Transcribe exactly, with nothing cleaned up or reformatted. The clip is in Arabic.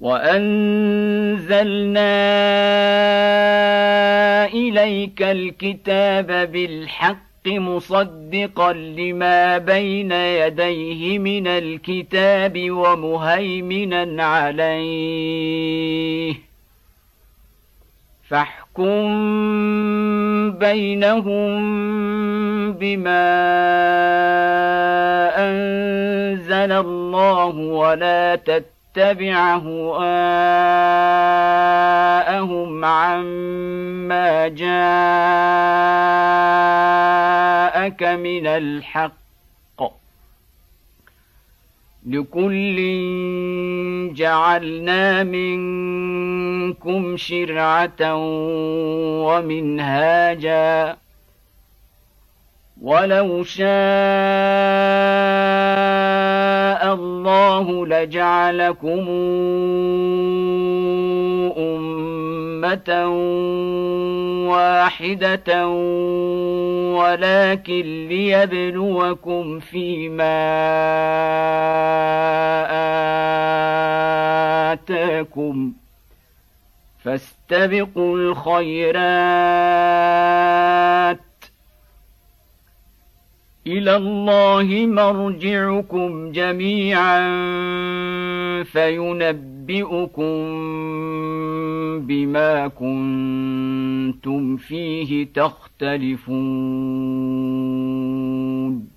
وأنزلنا إليك الكتاب بالحق مصدقا لما بين يديه من الكتاب ومهيمنا عليه فاحكم بينهم بما أنزل الله ولا تتبع هواءهم عما جاءك من الحق لكل جعلنا منكم شرعة ومنهاجا ولو شاء الله لجعلكم أمة واحدة ولكن ليبلوكم فيما آتاكم فاستبقوا الخيرات إلى الله مرجعكم جميعا فينبئكم بما كنتم فيه تختلفون